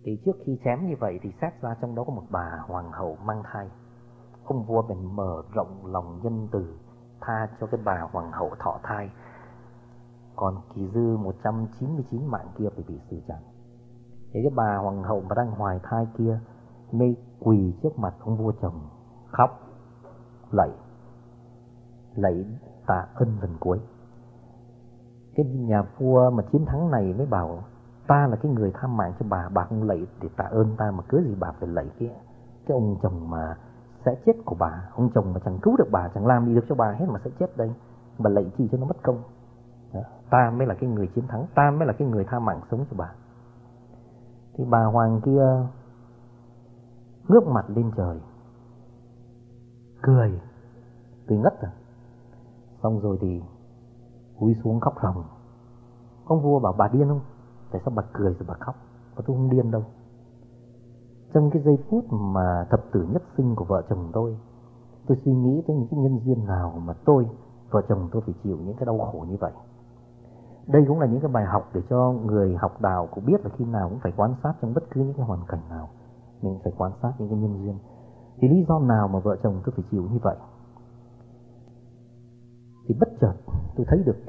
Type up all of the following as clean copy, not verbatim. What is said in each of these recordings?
Thì trước khi chém như vậy thì xét ra trong đó có một bà hoàng hậu mang thai. Ông vua bèn mở rộng lòng nhân từ, tha cho cái bà hoàng hậu thọ thai, còn chỉ dư 199 mạng kia phải bị xử trảm. Thế cái bà hoàng hậu mà đang hoài thai kia mới quỳ trước mặt ông vua chồng, khóc lạy tạ ơn lần cuối. Cái nhà vua mà chiến thắng này mới bảo, ta là cái người tha mạng cho bà không lạy để tạ ơn ta, mà cớ gì bà phải lạy cái ông chồng mà sẽ chết của bà, ông chồng mà chẳng cứu được bà, chẳng làm gì được cho bà hết mà sẽ chết đây, bà lạy chi cho nó mất công. Đó, ta mới là cái người chiến thắng, ta mới là cái người tha mạng sống cho bà. Thì bà hoàng kia ngước mặt lên trời, cười ngất rồi. Xong rồi thì cúi xuống khóc ròng. Ông vua bảo, bà điên không? Tại sao bà cười rồi bà khóc? Và tôi không điên đâu. Trong cái giây phút mà thập tử nhất sinh của vợ chồng tôi suy nghĩ tới những cái nhân duyên nào mà vợ chồng tôi phải chịu những cái đau khổ như vậy. Đây cũng là những cái bài học để cho người học đạo cũng biết là khi nào cũng phải quan sát trong bất cứ những cái hoàn cảnh nào, mình phải quan sát những cái nhân duyên. Thì lý do nào mà vợ chồng tôi phải chịu như vậy? Thì bất chợt tôi thấy được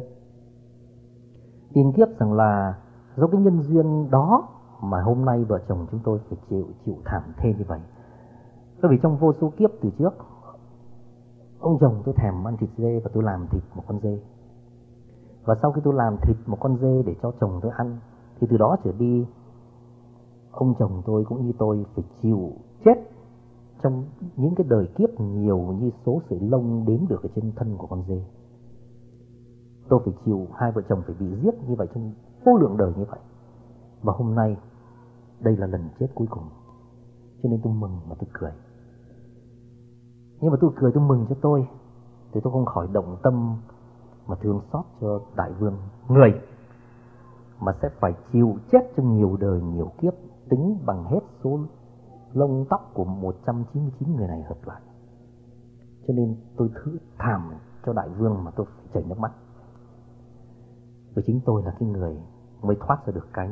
tiền kiếp rằng là do cái nhân duyên đó mà hôm nay vợ chồng chúng tôi phải chịu thảm thê như vậy. Bởi vì trong vô số kiếp từ trước, ông chồng tôi thèm ăn thịt dê và tôi làm thịt một con dê. Và sau khi tôi làm thịt một con dê để cho chồng tôi ăn, thì từ đó trở đi, ông chồng tôi cũng như tôi phải chịu chết trong những cái đời kiếp nhiều như số sợi lông đếm được ở trên thân của con dê. Tôi phải chịu, hai vợ chồng phải bị giết như vậy trong vô lượng đời như vậy. Và hôm nay, đây là lần chết cuối cùng. Cho nên tôi mừng mà tôi cười. Nhưng mà tôi cười, tôi mừng cho tôi, thì tôi không khỏi động tâm mà thương xót cho đại vương, người mà sẽ phải chịu chết trong nhiều đời nhiều kiếp, tính bằng hết số lông tóc của 199 người này hợp lại. Cho nên tôi thảm cho đại vương mà tôi phải chảy nước mắt. Vì chính tôi là cái người mới thoát ra được cái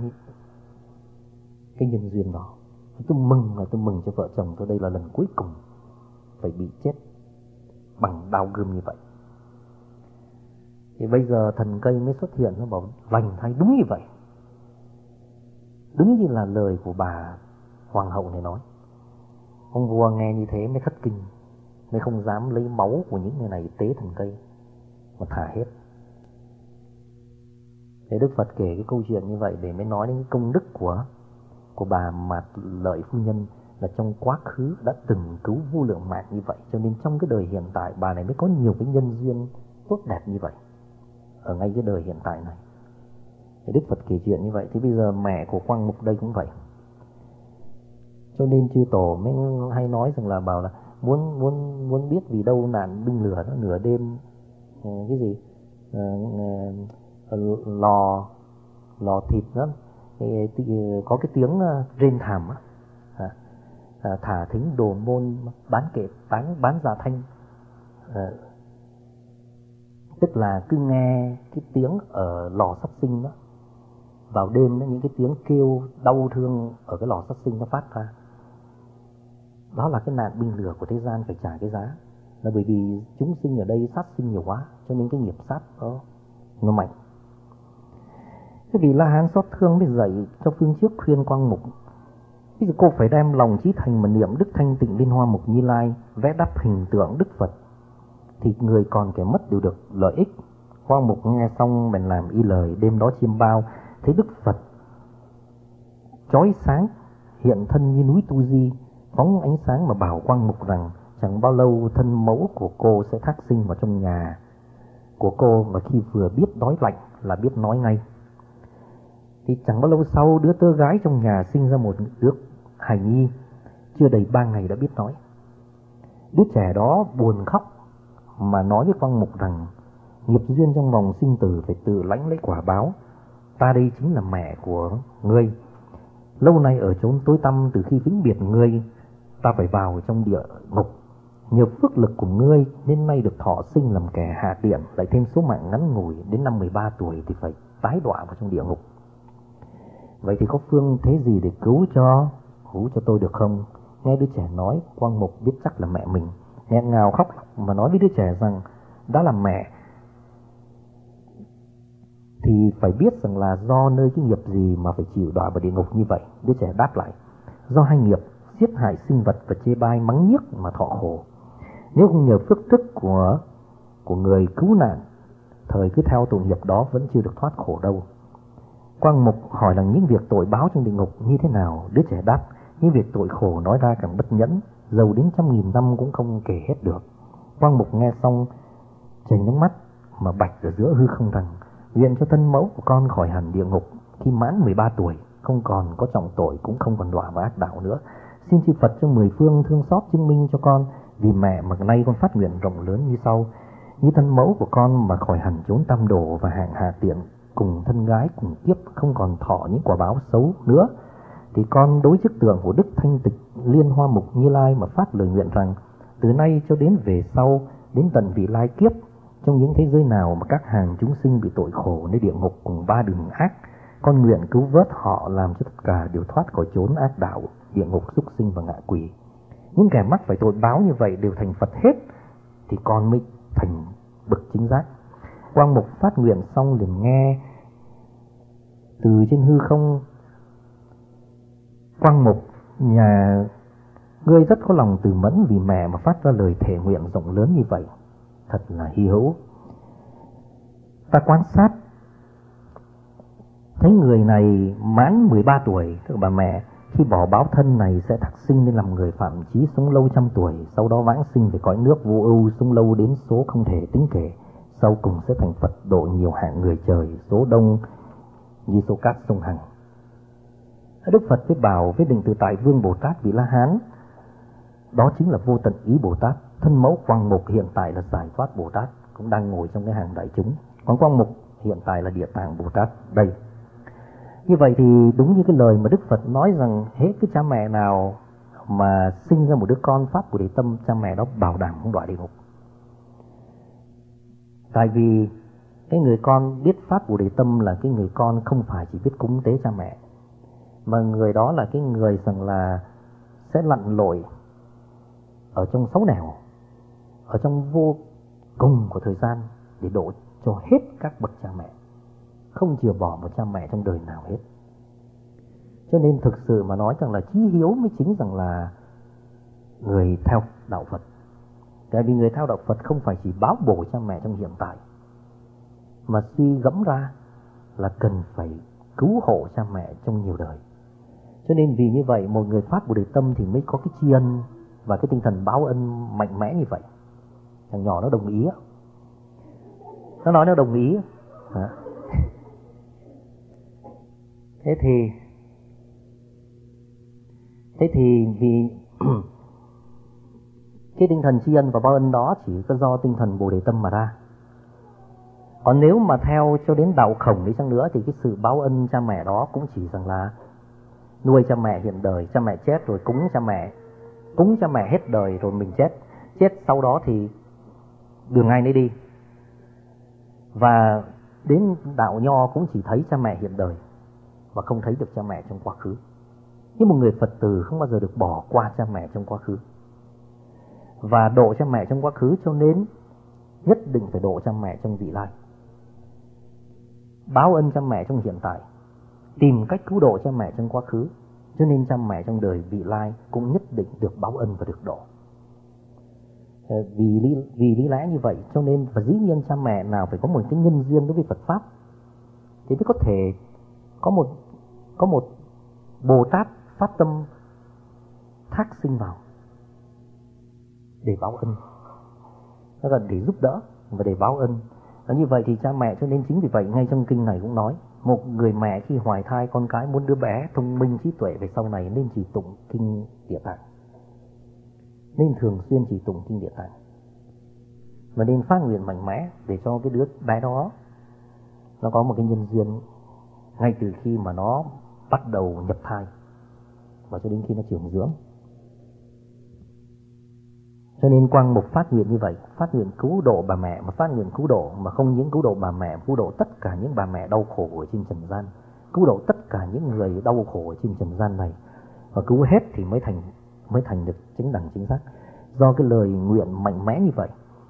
nhân duyên đó. Tôi mừng cho vợ chồng tôi, đây là lần cuối cùng phải bị chết bằng đao gươm như vậy. Thì bây giờ thần cây mới xuất hiện, nó bảo lành thay đúng như vậy. Đúng như là lời của bà hoàng hậu này nói. Ông vua nghe như thế mới thất kinh, mới không dám lấy máu của những người này tế thần cây mà thả hết. Thế Đức Phật kể cái câu chuyện như vậy để mới nói đến cái công đức của bà Mạt Lợi phu nhân, là trong quá khứ đã từng cứu vô lượng mạng như vậy, cho nên trong cái đời hiện tại bà này mới có nhiều cái nhân duyên tốt đẹp như vậy ở ngay cái đời hiện tại này. Thì Đức Phật kể chuyện như vậy. Thì bây giờ mẹ của Quang Mục đây cũng vậy. Cho nên chư tổ mới hay nói rằng là bảo là muốn biết vì đâu nạn binh lửa nó nửa đêm cái gì lò thịt đó có cái tiếng rên thảm á, thả thính đồ môn bán giả thanh, tức là cứ nghe cái tiếng ở lò sát sinh đó vào đêm đó, những cái tiếng kêu đau thương ở cái lò sát sinh nó phát ra. Đó là cái nạn binh lửa của thế gian phải trả cái giá, là bởi vì chúng sinh ở đây sát sinh nhiều quá, cho nên cái nghiệp sát đó nó mạnh. Thế vì La Hán xót thương mới dạy cho phương trước khuyên Quang Mục, bây giờ cô phải đem lòng chí thành mà niệm Đức Thanh Tịnh Liên Hoa Mục Như Lai, vẽ đắp hình tượng Đức Phật, thì người còn kẻ mất đều được lợi ích. Quang Mục nghe xong bèn làm y lời. Đêm đó chiêm bao thấy Đức Phật chói sáng hiện thân như núi Tu Di, phóng ánh sáng mà bảo Quang Mục rằng chẳng bao lâu thân mẫu của cô sẽ thác sinh vào trong nhà của cô, và khi vừa biết đói lạnh là biết nói ngay. Thì chẳng bao lâu sau, đứa tơ gái trong nhà sinh ra một đứa hài nhi, chưa đầy 3 ngày đã biết nói. Đứa trẻ đó buồn khóc mà nói với Quang Mục rằng nghiệp duyên trong vòng sinh tử phải tự lãnh lấy quả báo. Ta đây chính là mẹ của ngươi, lâu nay ở chốn tối tăm, từ khi vĩnh biệt ngươi, ta phải vào trong địa ngục. Nhờ phước lực của ngươi nên nay được thọ sinh làm kẻ hạ tiện, lại thêm số mạng ngắn ngủi đến năm 13 tuổi thì phải tái đọa vào trong địa ngục. Vậy thì có phương thế gì để cứu cho tôi được không? Nghe đứa trẻ nói, Quang Mục biết chắc là mẹ mình, nghẹn ngào khóc mà nói với đứa trẻ rằng đã là mẹ thì phải biết rằng là do nơi cái nghiệp gì mà phải chịu đọa vào địa ngục như vậy. Đứa trẻ đáp lại, do hai nghiệp giết hại sinh vật và chê bai mắng nhiếc mà thọ khổ. Nếu không nhờ phước đức của người cứu nạn, thời cứ theo tội nghiệp đó vẫn chưa được thoát khổ đâu. Quang Mục hỏi là những việc tội báo trong địa ngục như thế nào? Đứa trẻ đáp, những việc tội khổ nói ra càng bất nhẫn, dầu đến 100.000 năm cũng không kể hết được. Quang Mục nghe xong chảy nước mắt mà bạch ở giữa hư không rằng, nguyện cho thân mẫu của con khỏi hẳn địa ngục khi mãn 13 tuổi, không còn có trọng tội, cũng không còn đọa vào ác đạo nữa. Xin chư Phật trong 10 phương thương xót chứng minh cho con, vì mẹ mà nay con phát nguyện rộng lớn như sau: như thân mẫu của con mà khỏi hẳn chốn tam đồ và hạng hạ tiện, cùng thân gái cùng kiếp, không còn thọ những quả báo xấu nữa, thì con đối chức tượng của Đức Thanh Tịch Liên Hoa Mục Như Lai mà phát lời nguyện rằng, từ nay cho đến về sau, đến tận vị lai kiếp, trong những thế giới nào mà các hàng chúng sinh bị tội khổ nơi địa ngục cùng 3 đường ác, con nguyện cứu vớt họ, làm cho tất cả đều thoát khỏi chốn ác đạo, địa ngục, súc sinh và ngạ quỷ. Những kẻ mắc phải tội báo như vậy đều thành Phật hết, thì con mới thành bậc chính giác. Quang Mục phát nguyện xong liền nghe từ trên hư không: Quang Mục, nhà ngươi rất có lòng từ mẫn vì mẹ mà phát ra lời thề nguyện rộng lớn như vậy, thật là hy hữu. Ta quan sát thấy người này mãn 13 tuổi, tức là bà mẹ, khi bỏ báo thân này sẽ thạc sinh nên làm người phạm chí, sống lâu 100 tuổi, sau đó vãng sinh về cõi nước vô ưu, sống lâu đến số không thể tính kể, sau cùng sẽ thành Phật độ nhiều hạng người trời, số đông như số cát sông Hằng. Đức Phật với bảo với Định Tự Tại Vương Bồ Tát Vị La Hán, đó chính là Vô Tận Ý Bồ Tát. Thân mẫu Quang Mục hiện tại là Giải Thoát Bồ Tát, cũng đang ngồi trong cái hàng đại chúng. Còn Quang Mục hiện tại là Địa Tạng Bồ Tát đây. Như vậy thì đúng như cái lời mà Đức Phật nói rằng, hết cái cha mẹ nào mà sinh ra một đứa con phát Bồ Đề Tâm, cha mẹ đó bảo đảm không đọa địa ngục. Tại vì cái người con biết phát Bồ Đề Tâm là cái người con không phải chỉ biết cúng tế cha mẹ, mà người đó là cái người rằng là sẽ lặn lội ở trong 6 nẻo, ở trong vô cùng của thời gian để độ cho hết các bậc cha mẹ, không chừa bỏ một cha mẹ trong đời nào hết. Cho nên thực sự mà nói rằng là chí hiếu mới chính rằng là người theo đạo Phật. Tại vì người theo đạo Phật không phải chỉ báo bổ cha mẹ trong hiện tại, mà suy gẫm ra là cần phải cứu hộ cha mẹ trong nhiều đời. Cho nên vì như vậy, một người phát Bồ Đề Tâm thì mới có cái tri ân và cái tinh thần báo ân mạnh mẽ như vậy. Thằng nhỏ nó đồng ý, nó nói nó đồng ý. Thế thì vì cái tinh thần tri ân và báo ân đó chỉ có do tinh thần Bồ Đề Tâm mà ra. Còn nếu mà theo cho đến đạo Khổng đi chăng nữa thì cái sự báo ân cha mẹ đó cũng chỉ rằng là nuôi cha mẹ hiện đời, cha mẹ chết rồi cúng cha mẹ hết đời rồi mình chết sau đó thì đường ai nấy đi. Và đến đạo Nho cũng chỉ thấy cha mẹ hiện đời và không thấy được cha mẹ trong quá khứ. Nhưng một người Phật tử không bao giờ được bỏ qua cha mẹ trong quá khứ và độ cha mẹ trong quá khứ, cho nên nhất định phải độ cha mẹ trong vị lai, báo ân cha mẹ trong hiện tại, tìm cách cứu độ cha mẹ trong quá khứ, cho nên cha mẹ trong đời vị lai cũng nhất định được báo ân và được độ. Vì lý lẽ như vậy cho nên và dĩ nhiên cha mẹ nào phải có một cái nhân duyên đối với Phật pháp thì mới có thể có một Bồ Tát phát tâm thác sinh vào để báo ân, đó là để giúp đỡ và để báo ân. Và như vậy thì cha mẹ, cho nên chính vì vậy ngay trong kinh này cũng nói, một người mẹ khi hoài thai con cái muốn đứa bé thông minh trí tuệ về sau này nên chỉ tụng kinh Địa Tạng, nên thường xuyên chỉ tụng kinh Địa Tạng, và nên phát nguyện mạnh mẽ để cho cái đứa bé đó nó có một cái nhân duyên ngay từ khi mà nó bắt đầu nhập thai và cho đến khi nó trưởng dưỡng. Cho nên Quang Mục phát nguyện như vậy, phát nguyện cứu độ bà mẹ, mà phát nguyện cứu độ mà không những cứu độ bà mẹ, cứu độ tất cả những bà mẹ đau khổ ở trên trần gian. cứu độ tất cả những người đau khổ trên trần gian này, và cứu hết thì mới thành được chính đẳng chính xác. Do cái lời nguyện mạnh mẽ như vậy,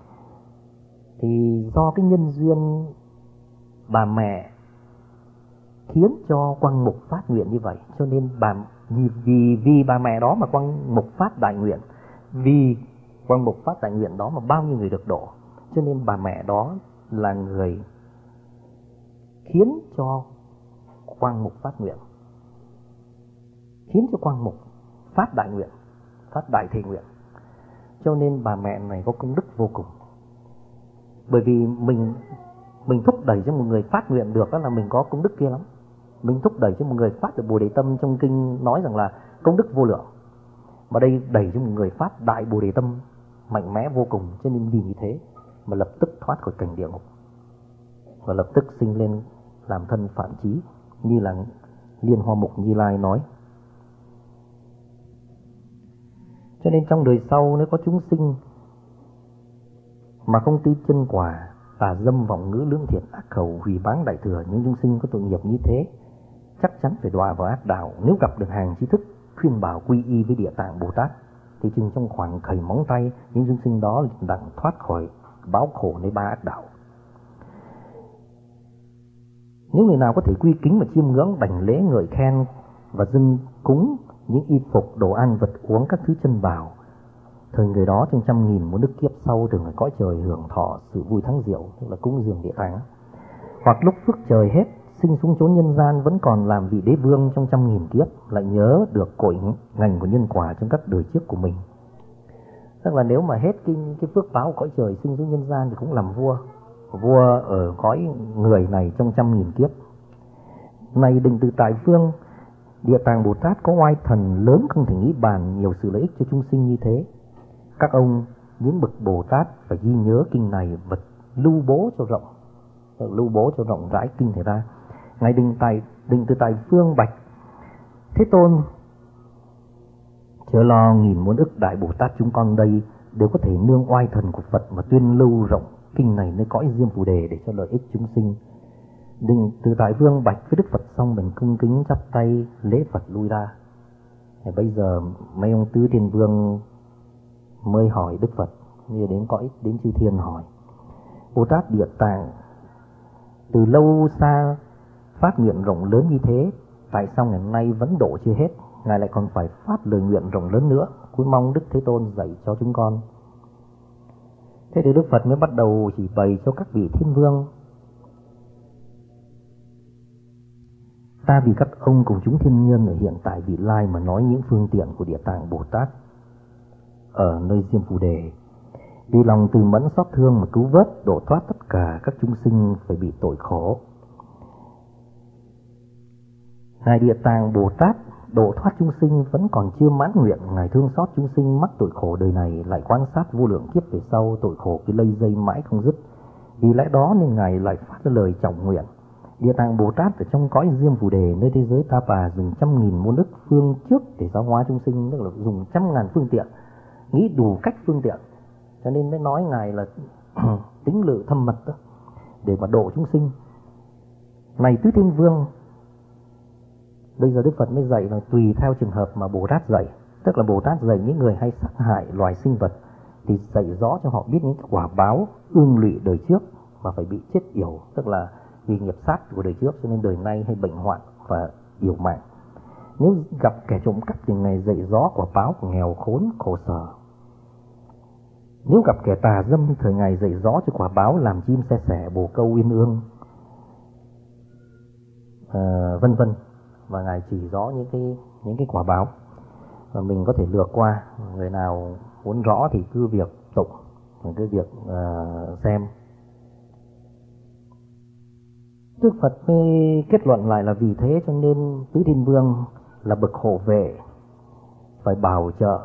thì do cái nhân duyên bà mẹ khiến cho Quang Mục phát nguyện như vậy, cho nên vì bà mẹ đó mà Quang Mục phát đại nguyện, vì Quang Mục phát đại nguyện đó mà bao nhiêu người được độ, cho nên bà mẹ đó là người khiến cho Quang Mục phát nguyện, khiến cho Quang Mục phát đại nguyện, phát đại thệ nguyện. Cho nên bà mẹ này có công đức vô cùng. Bởi vì mình thúc đẩy cho một người phát nguyện được, đó là mình có công đức kia lắm. Mình thúc đẩy cho một người phát được Bồ Đề Tâm, trong kinh nói rằng là công đức vô lượng, mà đây đẩy cho một người phát đại Bồ Đề Tâm mạnh mẽ vô cùng. Cho nên vì như thế mà lập tức thoát khỏi cảnh địa ngục, và lập tức sinh lên làm thân Phạm Chí, như là Liên Hoa Mục Như Lai nói. Cho nên trong đời sau nếu có chúng sinh mà không tin chân quả, tà dâm vọng ngữ lưỡng thiệt ác khẩu hủy báng đại thừa, những chúng sinh có tội nghiệp như thế chắc chắn phải đọa vào ác đạo. Nếu gặp được hàng trí thức khuyên bảo quy y với Địa Tạng Bồ Tát, thì chừng trong khoảng khẩy móng tay, những chúng sinh đó đặng thoát khỏi báo khổ nơi ba ác đạo. Nếu người nào có thể quy kính và chiêm ngưỡng, đảnh lễ ngợi khen và dâng cúng những y phục, đồ ăn, vật uống, các thứ chân bảo, thời người đó trong 100.000 muôn đức kiếp sau thường ở cõi trời hưởng thọ sự vui thắng diệu, tức là cúng dường Địa Tạng. Hoặc lúc phước trời hết, sinh xuống chốn nhân gian vẫn còn làm vị đế vương trong 100.000 kiếp, lại nhớ được cội ngành của nhân quả trong các đời trước của mình. Tức là nếu mà hết cái phước báo cõi trời sinh xuống nhân gian thì cũng làm vua ở cõi người này trong 100.000 kiếp. Này định từ tại phương, Địa Tạng Bồ Tát có oai thần lớn không thể nghĩ bàn, nhiều sự lợi ích cho chúng sinh như thế. Các ông những bậc Bồ Tát phải ghi nhớ kinh này và lưu bố cho rộng rãi kinh này ra. Ngài định từ tại phương bạch: Thế Tôn, chớ lo, nghìn muôn ức đại Bồ Tát chúng con đây đều có thể nương oai thần của Phật mà tuyên lưu rộng kinh này nơi cõi Diêm Phù Đề để cho lợi ích chúng sinh. Định từ tại vương bạch với Đức Phật xong, mình cung kính chắp tay lễ Phật lui ra. Thì bây giờ mấy ông tứ thiên vương mới hỏi Đức Phật, như đến chư thiên hỏi: Bồ Tát Địa Tạng từ lâu xa phát nguyện rộng lớn như thế, tại sao ngày nay vẫn độ chưa hết? Ngài lại còn phải phát lời nguyện rộng lớn nữa, cuối mong Đức Thế Tôn dạy cho chúng con. Thế thì Đức Phật mới bắt đầu chỉ bày cho các vị thiên vương: Ta vì các ông cùng chúng thiên nhân ở hiện tại vị lai mà nói những phương tiện của Địa Tạng Bồ Tát ở nơi Diêm Phù Đề, vì lòng từ mẫn xót thương mà cứu vớt độ thoát tất cả các chúng sinh phải bị tội khổ. Ngài Địa Tạng Bồ Tát độ thoát chúng sinh vẫn còn chưa mãn nguyện. Ngài thương xót chúng sinh mắc tội khổ đời này, lại quan sát vô lượng kiếp về sau tội khổ cứ lây dây mãi không dứt. Vì lẽ đó nên Ngài lại phát ra lời trọng nguyện: Địa Tạng Bồ Tát ở trong cõi Diêm Phù Đề nơi thế giới Ta Bà dùng 100.000 muôn ức phương trước để giáo hóa chúng sinh, tức là dùng 100.000 phương tiện, nghĩ đủ cách phương tiện, cho nên mới nói Ngài là tính lự thâm mật đó, để mà độ chúng sinh. Này tứ thiên vương, bây giờ Đức Phật mới dạy là tùy theo trường hợp mà Bồ Tát dạy. Tức là Bồ Tát dạy những người hay sát hại loài sinh vật thì dạy rõ cho họ biết những quả báo ương lụy đời trước mà phải bị chết yểu, tức là vì nghiệp sát của đời trước cho nên đời nay hay bệnh hoạn và yểu mạng. Nếu gặp kẻ trộm cắp thì Ngài dạy rõ quả báo của nghèo khốn khổ sở. Nếu gặp kẻ tà dâm thì thời Ngài dạy rõ cho quả báo làm chim xe sẻ, bồ câu uyên ương, vân vân. Và Ngài chỉ rõ những cái quả báo và mình có thể lược qua. Người nào muốn rõ thì cứ việc tụng, cứ việc xem. Đức Phật mới kết luận lại là vì thế cho nên tứ thiên vương là bậc hộ vệ phải bảo trợ,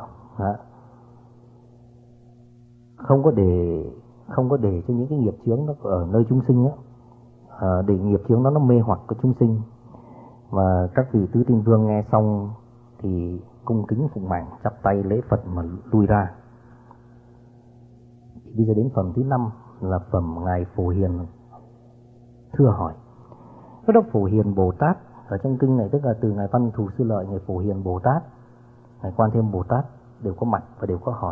không có để cho những cái nghiệp chướng nó ở nơi chúng sinh đó, để nghiệp chướng nó mê hoặc của chúng sinh. Và các vị tứ thiên vương nghe xong thì cung kính phụng mạng, chắp tay lễ Phật mà lui ra. Bây giờ đến phẩm thứ 5 là phẩm Ngài Phổ Hiền thưa hỏi. Đó Phổ Hiền Bồ Tát Ở trong kinh này tức là từ Ngài Văn Thù Sư Lợi, Ngài Phổ Hiền Bồ Tát, Ngài Quan Thế Âm Bồ Tát đều có mặt và đều có hỏi.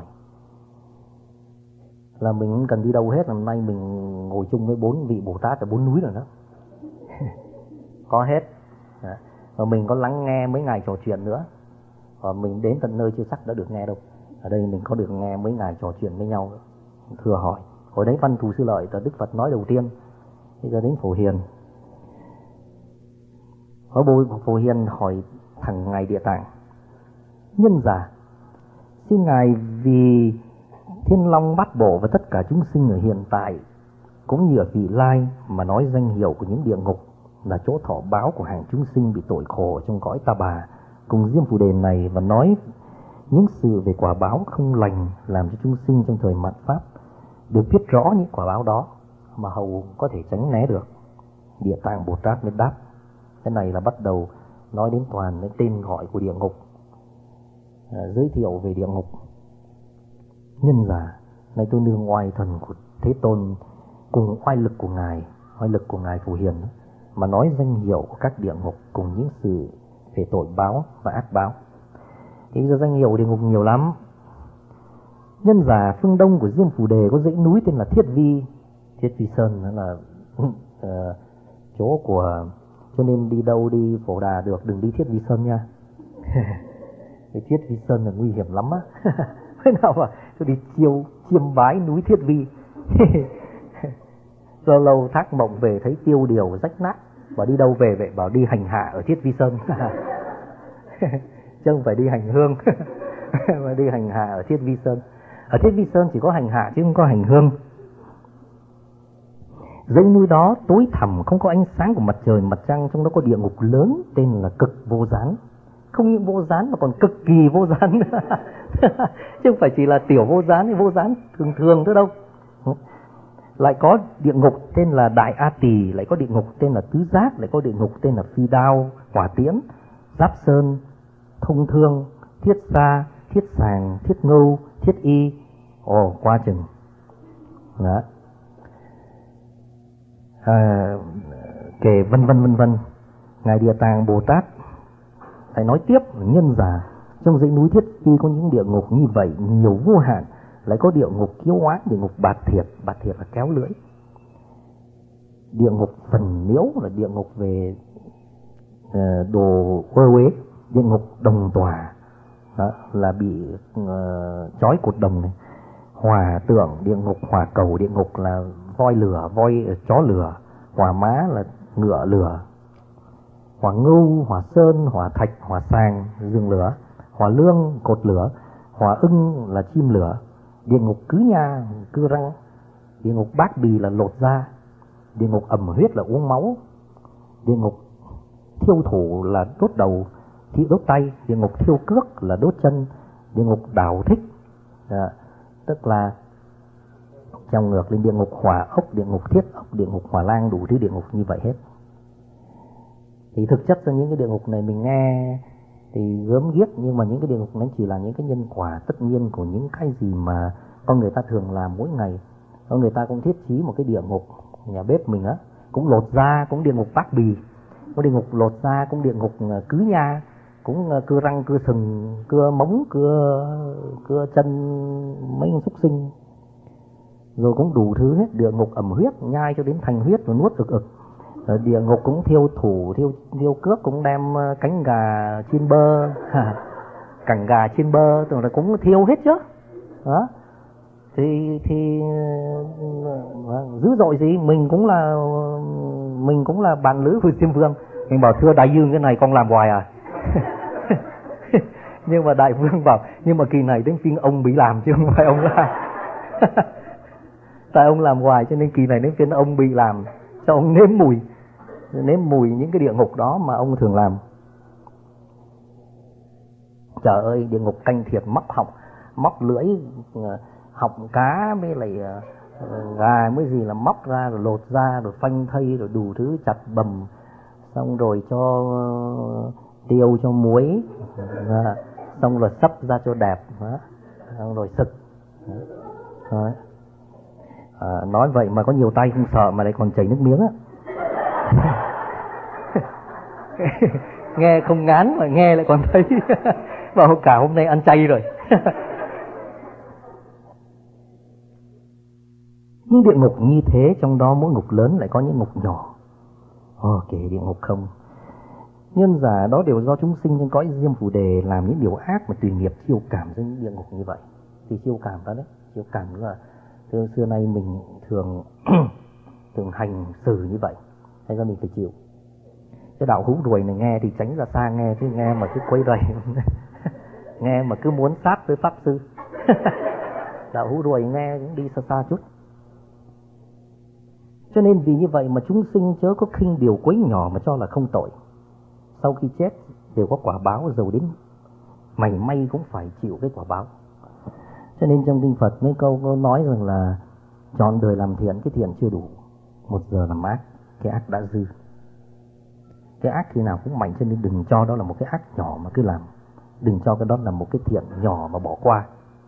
Là mình không cần đi đâu hết, hôm nay mình ngồi chung với 4 vị Bồ Tát ở 4 núi rồi đó. Có hết. Và mình có lắng nghe mấy ngài trò chuyện nữa. Và mình đến tận nơi chưa chắc đã được nghe đâu. Ở đây mình có được nghe mấy ngài trò chuyện với nhau, thừa hỏi. Hồi đấy Văn Thù Sư Lợi là Đức Phật nói đầu tiên. Bây giờ đến Phổ Hiền. Ở Phổ Hiền hỏi thằng Ngài Địa Tạng: Nhân giả, xin Ngài vì Thiên Long Bát Bộ và tất cả chúng sinh ở hiện tại cũng như ở vị lai mà nói danh hiệu của những địa ngục là chỗ thọ báo của hàng chúng sinh bị tội khổ trong cõi Ta Bà cùng Diêm Phù Đề này, và nói những sự về quả báo không lành làm cho chúng sinh trong thời mạt Pháp được biết rõ những quả báo đó mà hầu có thể tránh né được. Địa Tạng Bồ Tát mới đáp. Cái này là bắt đầu nói đến toàn cái tên gọi của địa ngục, giới thiệu về địa ngục. Nhân giả, này tôi nương oai thần của Thế Tôn cùng oai lực của Ngài Phổ Hiền mà nói danh hiệu của các địa ngục cùng những sự về tội báo và ác báo. Thì bây giờ danh hiệu địa ngục nhiều lắm. Nhân giả, phương đông của Diêm Phù Đề có dãy núi tên là Thiết Vi. Thiết Vi Sơn đó là chỗ của, cho nên đi đâu đi Phổ Đà được, đừng đi Thiết Vi Sơn nha. Cái Thiết Vi Sơn là nguy hiểm lắm á. Thế nào mà tôi đi chiêm bái núi Thiết Vi. Lâu lâu thác mộng về thấy tiêu điều rách nát, bảo đi đâu về vậy, bảo đi hành hạ ở Thiết Vi Sơn. Chứ không phải đi hành hương. Mà đi hành hạ ở Thiết Vi Sơn. Ở Thiết Vi Sơn chỉ có hành hạ chứ không có hành hương. Dãy núi đó tối thẳm, không có ánh sáng của mặt trời mặt trăng, trong đó có địa ngục lớn tên là Cực Vô Gián. Không những vô gián mà còn cực kỳ vô gián. Chứ không phải chỉ là tiểu vô gián hay vô gián thường thường thôi đâu. Lại có địa ngục tên là Đại A Tỳ, lại có địa ngục tên là Tứ Giác, lại có địa ngục tên là Phi Đao, Hỏa Tiễn, Giáp Sơn, Thông Thương, Thiết Sa, Thiết Sàng, Thiết Ngưu, Thiết Y. Qua chừng. Đó. Kể vân vân. Ngài Địa Tạng Bồ Tát phải nói tiếp: nhân giả, trong dãy núi Thiết Vi có những địa ngục như vậy nhiều vô hạn, lại có địa ngục Kiếu Oán, địa ngục Bạt Thiệt là kéo lưỡi, địa ngục Phần Niễu là địa ngục về đồ quơ uế, địa ngục Đồng Tòa đó, là bị trói cột đồng này, Hỏa Tượng, địa ngục Hỏa Cầu, địa ngục là voi lửa, chó lửa, Hỏa Má là ngựa lửa, Hỏa Ngưu, Hỏa Sơn, Hỏa Thạch, Hỏa Sàng, dương lửa, Hỏa Lương, cột lửa, Hỏa Ưng là chim lửa, địa ngục Cứ Nha, cưa răng, địa ngục Bát Bì là lột da, địa ngục Ẩm Huyết là uống máu, địa ngục Thiêu Thủ là đốt đầu, đốt tay, địa ngục Thiêu Cước là đốt chân, địa ngục Đảo Thích, tức là trong ngược lên địa ngục Hỏa Ốc, địa ngục Thiết Ốc, địa ngục Hỏa Lang, đủ thứ địa ngục như vậy hết. Thì thực chất ra những cái địa ngục này mình nghe thì gớm ghiếc, nhưng mà những cái địa ngục nó chỉ là những cái nhân quả tất nhiên của những cái gì mà con người ta thường làm mỗi ngày. Con người ta cũng thiết trí một cái địa ngục, nhà bếp mình á cũng lột da, cũng địa ngục Bát Bì, có địa ngục lột da, cũng địa ngục Cứ Nha, cũng cưa răng, cưa sừng, cưa móng, cưa chân mấy con súc sinh, rồi cũng đủ thứ hết. Địa ngục Ẩm Huyết, nhai cho đến thành huyết và nuốt ực. Địa ngục cũng thiêu thủ, thiêu cước, cũng đem cánh gà chiên bơ, cẳng gà chiên bơ, tưởng là cũng thiêu hết chứ. Đó. Thì dữ dội gì, mình cũng là bạn lữ của Diêm Vương. Mình bảo thưa đại dương, cái này con làm hoài à? Nhưng mà đại vương bảo nhưng mà kỳ này đến phiên ông bị làm chứ không phải ông làm. Tại ông làm hoài cho nên kỳ này đến phiên ông bị làm, cho ông nếm mùi những cái địa ngục đó mà ông thường làm. Trời ơi, địa ngục Canh Thiệt móc lưỡi họng cá mới lại gà mới gì là móc ra rồi lột ra rồi phanh thây rồi đủ thứ chặt bầm, xong rồi cho tiêu cho muối, xong rồi sắp ra cho đẹp, xong rồi sực. Nói vậy mà có nhiều tay không sợ mà lại còn chảy nước miếng á. Nghe không ngán mà nghe lại còn thấy vào cả hôm nay ăn chay rồi. Nhưng địa ngục như thế, trong đó mỗi ngục lớn lại có những ngục nhỏ. Kể địa ngục không, nhân giả đó đều do chúng sinh trong cõi diêm phù đề làm những điều ác mà tùy nghiệp chiêu cảm với những địa ngục như vậy. Thì chiêu cảm đó đấy, chiêu cảm là xưa nay mình thường thường hành xử như vậy, hay ra mình phải chịu. Cái đạo hú ruồi này nghe thì tránh ra xa nghe, chứ nghe mà cứ quấy rầy nghe mà cứ muốn sát với pháp sư đạo hú ruồi nghe cũng đi xa xa chút. Cho nên vì như vậy mà chúng sinh chớ có khinh điều quấy nhỏ mà cho là không tội. Sau khi chết đều có quả báo, dầu đến mảy may cũng phải chịu cái quả báo. Cho nên trong kinh Phật mấy câu có nói rằng là trọn đời làm thiện, cái thiện chưa đủ, 1 giờ làm ác, cái ác đã dư. Cái ác khi nào cũng mạnh, cho nên đừng cho đó là một cái ác nhỏ mà cứ làm. Đừng cho cái đó là một cái thiện nhỏ mà bỏ qua.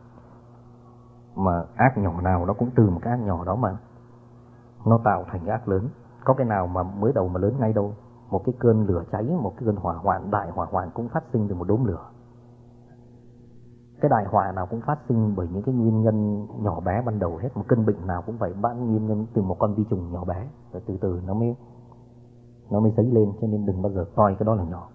Mà ác nhỏ nào nó cũng từ một cái ác nhỏ đó mà nó tạo thành cái ác lớn. Có cái nào mà mới đầu mà lớn ngay đâu. Một cái cơn lửa cháy, một cái cơn hỏa hoạn, đại hỏa hoạn cũng phát sinh từ một đốm lửa. Cái đại họa nào cũng phát sinh bởi những cái nguyên nhân nhỏ bé ban đầu hết. Một cơn bệnh nào cũng vậy, ban nguyên nhân từ một con vi trùng nhỏ bé, rồi từ từ nó mới dấy lên. Cho nên đừng bao giờ coi cái đó là nhỏ.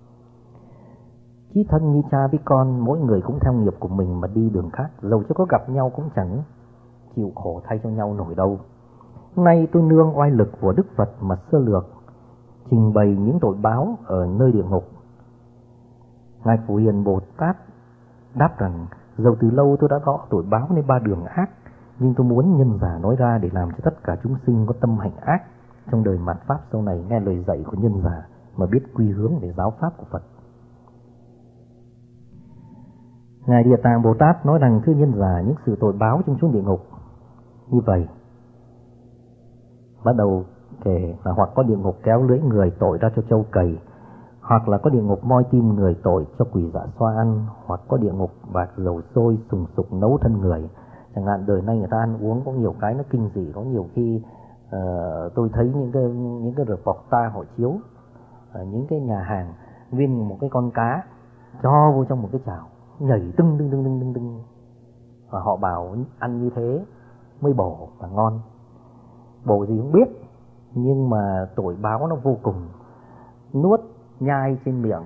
Chí thân như cha với con, mỗi người cũng theo nghiệp của mình mà đi đường khác. Dầu cho có gặp nhau cũng chẳng chịu khổ thay cho nhau nổi đâu. Nay tôi nương oai lực của Đức Phật mà sơ lược trình bày những tội báo ở nơi địa ngục. Ngài Phổ Hiền Bồ Tát đáp rằng: dầu từ lâu tôi đã rõ tội báo nên 3 đường ác, nhưng tôi muốn nhân giả nói ra để làm cho tất cả chúng sinh có tâm hành ác trong đời mạt pháp sau này nghe lời dạy của nhân giả mà biết quy hướng về giáo pháp của Phật. Ngài Địa Tạng Bồ Tát nói rằng: thưa nhân giả, những sự tội báo trong chốn địa ngục như vậy. Bắt đầu kể là hoặc có địa ngục kéo lưỡi người tội ra cho trâu cầy, hoặc là có địa ngục moi tim người tội cho quỷ dạ xoa ăn, hoặc có địa ngục bạc dầu sôi sùng sục nấu thân người. Chẳng hạn đời nay người ta ăn uống có nhiều cái nó kinh dị, có nhiều khi tôi thấy những cái reportage họ chiếu những cái nhà hàng nguyên một cái con cá cho vô trong một cái chảo nhảy tưng, và họ bảo ăn như thế mới bổ và ngon. Bổ gì không biết, nhưng mà tội báo nó vô cùng. Nuốt nhai trên miệng,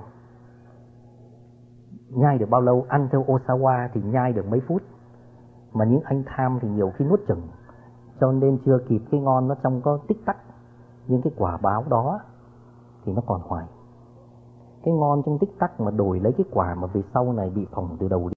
nhai được bao lâu? Ăn theo Osawa thì nhai được mấy phút, mà những anh tham thì nhiều khi nuốt chừng, cho nên chưa kịp cái ngon nó trong có tích tắc, nhưng cái quả báo đó thì nó còn hoài. Cái ngon trong tích tắc mà đổi lấy cái quả mà về sau này bị phỏng từ đầu